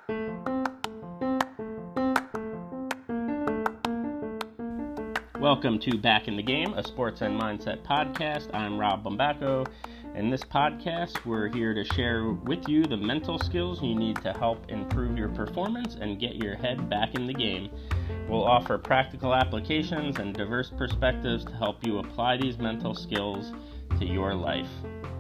Welcome to Back in the Game, a sports and mindset podcast. I'm Rob Bombacco. In this podcast, we're here to share with you the mental skills you need to help improve your performance and get your head back in the game. We'll offer practical applications and diverse perspectives to help you apply these mental skills to your life.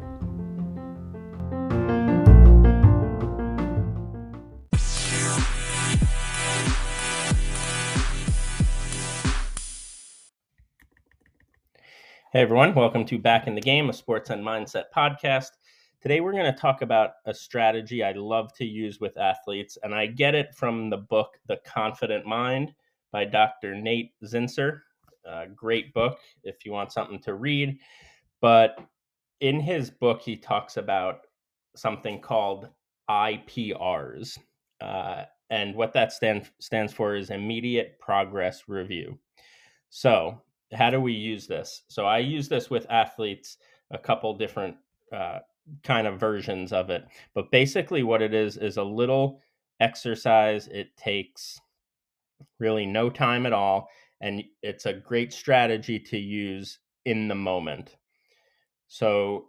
Hey everyone, welcome to Back in the Game, a sports and mindset podcast. Today we're going to talk about a strategy I love to use with athletes, and I get it from the book The Confident Mind by Dr. Nate Zinsser. Great book if you want something to read. But in his book, he talks about something called IPRs. And what that stands for is Immediate Progress Review. So how do we use this? So I use this with athletes, a couple different kind of versions of it. But basically what it is a little exercise. It takes really no time at all. And it's a great strategy to use in the moment. So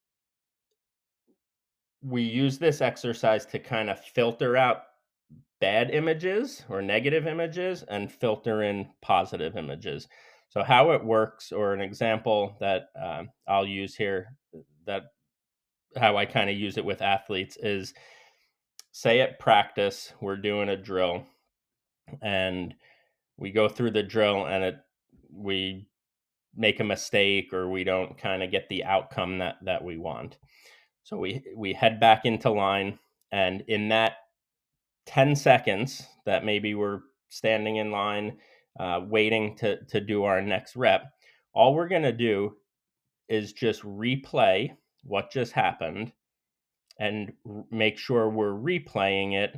we use this exercise to kind of filter out bad images or negative images and filter in positive images. So how it works, or an example that I'll use here, that how I kind of use it with athletes is, say at practice, we're doing a drill and we go through the drill and we make a mistake or we don't kind of get the outcome that we want. So we head back into line, and in that 10 seconds that maybe we're standing in line, waiting to do our next rep, all we're going to do is just replay what just happened and make sure we're replaying it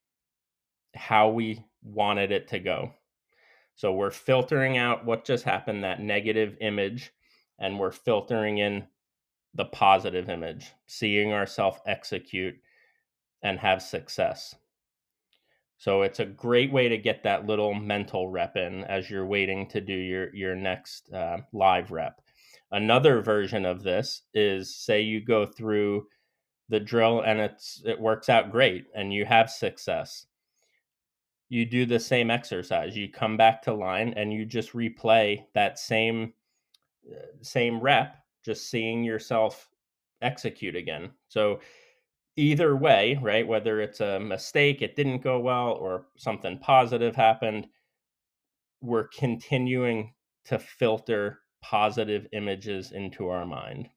how we wanted it to go. So we're filtering out what just happened, that negative image, and we're filtering in the positive image, seeing ourselves execute and have success. So it's a great way to get that little mental rep in as you're waiting to do your next live rep. Another version of this is, say you go through the drill and it works out great and you have success. You do the same exercise. You come back to line and you just replay that same rep, just seeing yourself execute again. So either way, right, whether it's a mistake, it didn't go well, or something positive happened, we're continuing to filter positive images into our mind.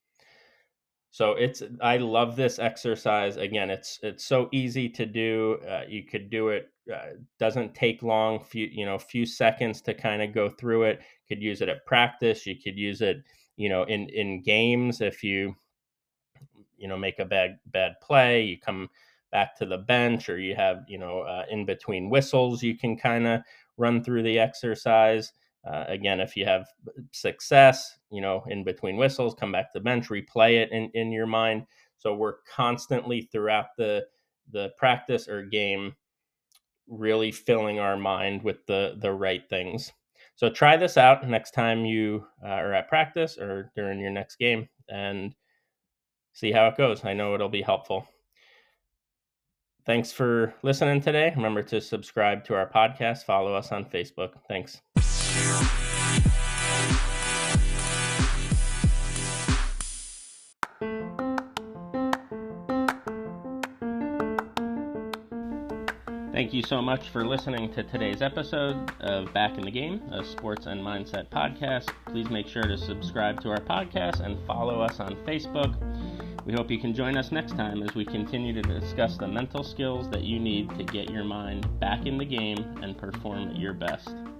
So I love this exercise. Again, it's so easy to do. You could do it. Doesn't take long. Few seconds to kind of go through it. Could use it at practice. You could use it, in games. If you make a bad play, you come back to the bench, or you have, in between whistles, you can kind of run through the exercise. Again, if you have success, in between whistles, come back to the bench, replay it in your mind. So we're constantly throughout the practice or game really filling our mind with the right things. So try this out next time you are at practice or during your next game, and see how it goes. I know it'll be helpful. Thanks for listening today. Remember to subscribe to our podcast. Follow us on Facebook. Thanks. Thank you so much for listening to today's episode of Back in the Game, a sports and mindset podcast. Please make sure to subscribe to our podcast and follow us on Facebook. We hope you can join us next time as we continue to discuss the mental skills that you need to get your mind back in the game and perform at your best.